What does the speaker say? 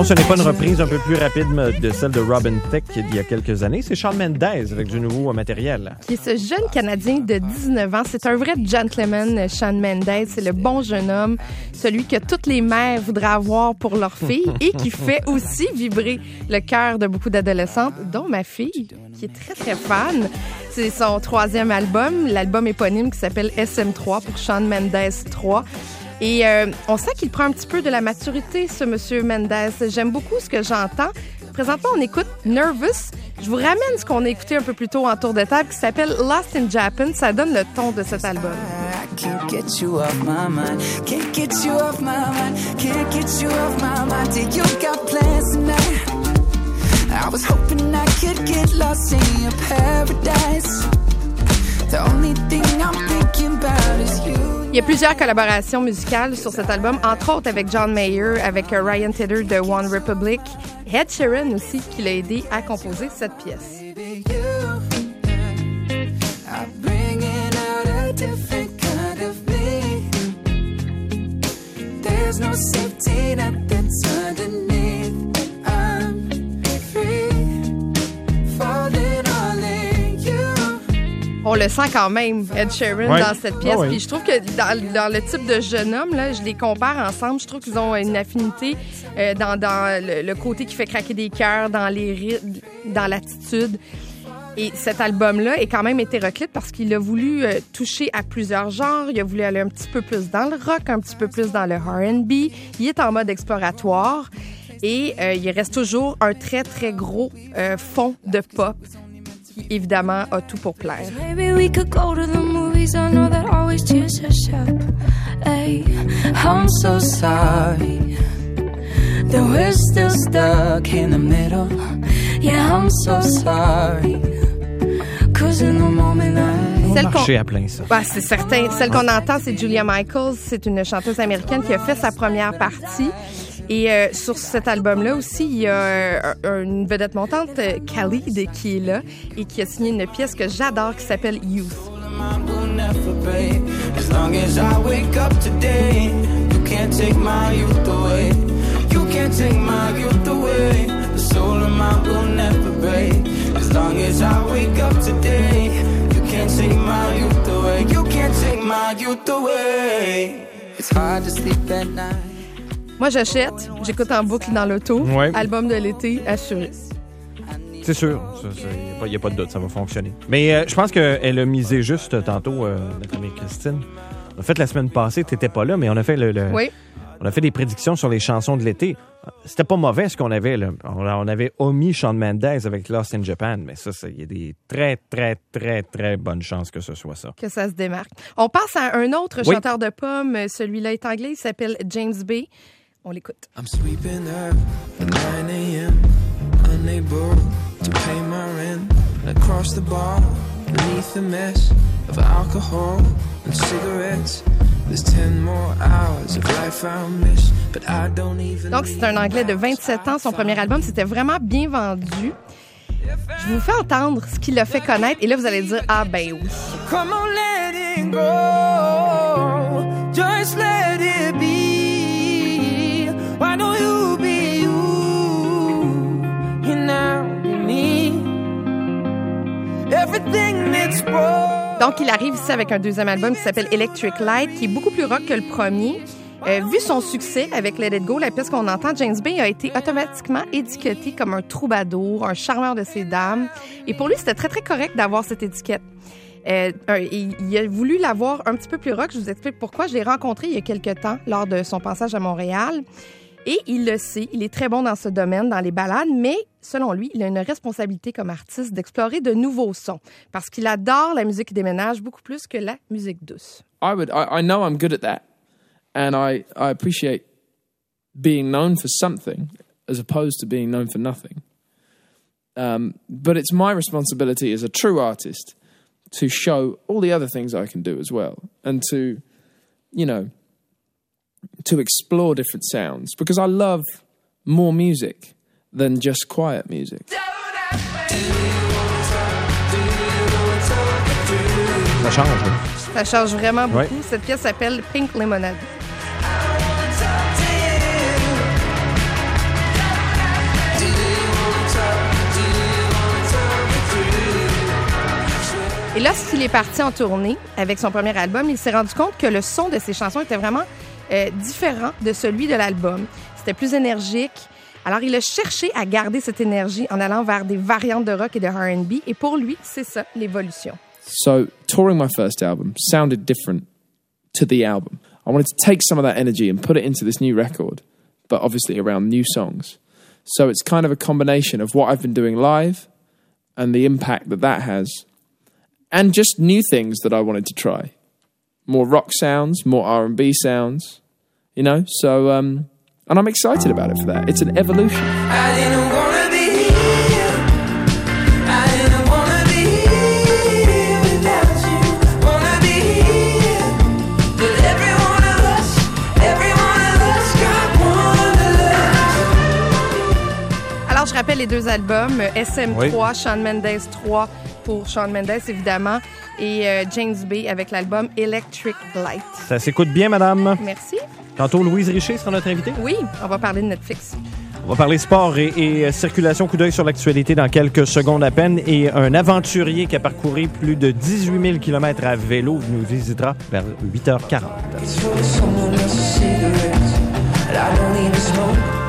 Non, ce n'est pas une reprise un peu plus rapide de celle de Robin Thicke d'il y a quelques années. C'est Shawn Mendes avec du nouveau matériel. Qui est ce jeune Canadien de 19 ans. C'est un vrai gentleman, Shawn Mendes. C'est le bon jeune homme, celui que toutes les mères voudraient avoir pour leur fille et qui fait aussi vibrer le cœur de beaucoup d'adolescentes, dont ma fille, qui est très, très fan. C'est son 3e album, l'album éponyme qui s'appelle SM3 pour Shawn Mendes 3. Et on sent qu'il prend un petit peu de la maturité, ce monsieur Mendes. J'aime beaucoup ce que j'entends. Présentement, on écoute Nervous. Je vous ramène ce qu'on a écouté un peu plus tôt en tour de table, qui s'appelle Lost in Japan. Ça donne le ton de cet album. Can't get you off my mind. Can't get you off my mind. Can't get you off my mind. Till you got plans tonight. I was hoping I could get lost in your paradise. The only thing I'm thinking about is you. Il y a plusieurs collaborations musicales sur cet album, entre autres avec John Mayer, avec Ryan Tedder de One Republic, Ed Sheeran aussi, qui l'a aidé à composer cette pièce. There's no safety net that's underneath. I'm free, falling all in you. On le sent quand même, Ed Sheeran, dans cette pièce. Puis je trouve que dans le type de jeune homme, là, je les compare ensemble. Je trouve qu'ils ont une affinité dans le côté qui fait craquer des cœurs, dans les rythmes, dans l'attitude. Et cet album-là est quand même hétéroclite parce qu'il a voulu toucher à plusieurs genres. Il a voulu aller un petit peu plus dans le rock, un petit peu plus dans le R&B. Il est en mode exploratoire et il reste toujours un très, très gros fond de pop qui, évidemment, a tout pour plaire. Maybe we could go to the movies. I know that always cheers us up. Hey, I'm so sorry that we're still stuck in the middle. Yeah, I'm so sorry. Marché à plein, ça. Ouais, c'est certain. Celle qu'on entend, c'est Julia Michaels. C'est une chanteuse américaine qui a fait sa première partie. Et sur cet album-là aussi, il y a une vedette montante, Khalid, qui est là et qui a signé une pièce que j'adore qui s'appelle Youth. As long as I wake up today, you can't take my youth away. You can't take my youth away. It's hard to sleep at night. Moi, j'achète, j'écoute en boucle dans l'auto. Ouais. Album de l'été, assuré. C'est sûr, il n'y a pas de doute, ça va fonctionner. Mais je pense qu'elle a misé juste tantôt, notre amie Christine. En fait, la semaine passée, tu n'étais pas là, mais on a fait Oui. On a fait des prédictions sur les chansons de l'été. C'était pas mauvais ce qu'on avait, là. On avait omis Shawn Mendes avec Lost in Japan, mais ça, il y a des très, très, très, très bonnes chances que ce soit ça. Que ça se démarque. On passe à un autre chanteur de pommes. Celui-là est anglais, il s'appelle James Bay. On l'écoute. I'm sweeping up at 9 a.m. Unable to pay my rent. Across the bar, beneath the mess of alcohol and cigarettes. Donc, c'est un Anglais de 27 ans. Son premier album, c'était vraiment bien vendu. Je vous fais entendre ce qu'il a fait connaître. Et là, vous allez dire, ah ben oui. Come on, let it go. Just let it be. Why don't you be you? You now be me. Everything that's broke. Donc, il arrive ici avec un deuxième album qui s'appelle Electric Light, qui est beaucoup plus rock que le premier. Vu son succès avec Let It Go, la pièce qu'on entend, James Bay a été automatiquement étiqueté comme un troubadour, un charmeur de ces dames. Et pour lui, c'était très, très correct d'avoir cette étiquette. Il a voulu l'avoir un petit peu plus rock. Je vous explique pourquoi. Je l'ai rencontré il y a quelques temps lors de son passage à Montréal. Et il le sait, il est très bon dans ce domaine, dans les ballades, mais selon lui, il a une responsabilité comme artiste d'explorer de nouveaux sons parce qu'il adore la musique qui déménage beaucoup plus que la musique douce. I know I'm good at that, and I appreciate being known for something as opposed to being known for nothing. But it's my responsibility as a true artist to show all the other things I can do as well, and to, to explore different sounds, because I love more music than just quiet music. Ça change, hein? Ça change vraiment beaucoup. Ouais. Cette pièce s'appelle Pink Lemonade. Et lorsqu'il est parti en tournée avec son premier album, il s'est rendu compte que le son de ses chansons était vraiment différent de celui de l'album. C'était plus énergique. Alors, il a cherché à garder cette énergie en allant vers des variantes de rock et de R&B. Et pour lui, c'est ça, l'évolution. So, touring my first album sounded different to the album. I wanted to take some of that energy and put it into this new record, but obviously around new songs. So it's kind of a combination of what I've been doing live and the impact that has, and just new things that I wanted to try. More rock sounds, more R&B sounds, you know? So, and I'm excited about it for that. It's an evolution. I didn't wanna be here. I didn't wanna be here without you. Wanna be here, but every one of us got wanderlust. Alors, je rappelle les deux albums, SM3, Shawn Mendes 3 pour Shawn Mendes, évidemment, et James Bay avec l'album Electric Light. Ça s'écoute bien, madame. Merci. Tantôt, Louise Richer sera notre invitée. Oui, on va parler de Netflix. On va parler sport et circulation. Coup d'œil sur l'actualité dans quelques secondes à peine. Et un aventurier qui a parcouru plus de 18 000 km à vélo nous visitera vers 8h40. It's for someone else's cigarettes, and I don't even smoke.